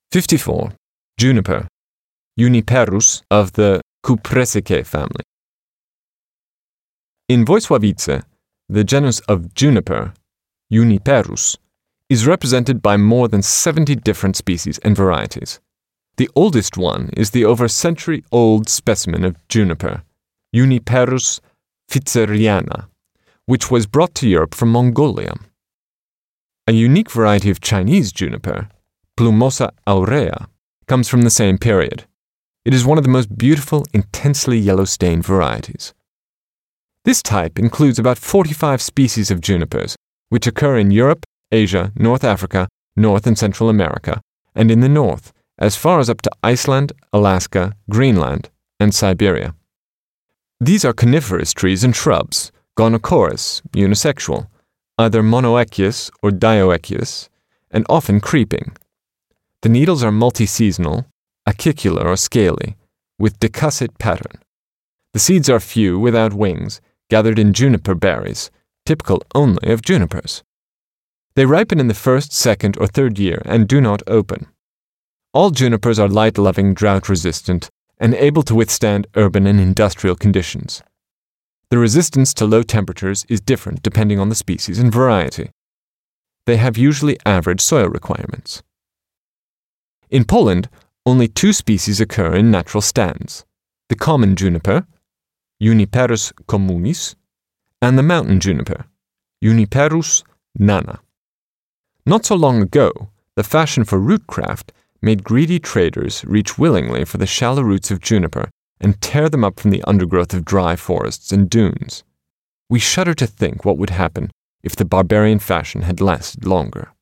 54. Juniper, Juniperus of the Cupressaceae family. In Voissovice, the genus of juniper, Juniperus, is represented by more than 70 different species and varieties. The oldest one is the over century-old specimen of juniper, Juniperus pfitzeriana, which was brought to Europe from Mongolia. A unique variety of Chinese juniper, Plumosa aurea, comes from the same period. It is one of the most beautiful, intensely yellow-stained varieties. This type includes about 45 species of junipers, which occur in Europe, Asia, North Africa, North and Central America, and in the north, as far as up to Iceland, Alaska, Greenland, and Siberia. These are coniferous trees and shrubs, gonochorous, unisexual, either monoecious or dioecious, and often creeping. The needles are multi-seasonal, acicular or scaly, with decussate pattern. The seeds are few, without wings, gathered in juniper berries, typical only of junipers. They ripen in the first, second, or third year and do not open. All junipers are light-loving, drought-resistant, and able to withstand urban and industrial conditions. The resistance to low temperatures is different depending on the species and variety. They have usually average soil requirements. In Poland, only 2 species occur in natural stands: the common juniper, Juniperus communis, and the mountain juniper, Juniperus nana. Not so long ago, the fashion for rootcraft made greedy traders reach willingly for the shallow roots of juniper and tear them up from the undergrowth of dry forests and dunes. We shudder to think what would happen if the barbarian fashion had lasted longer.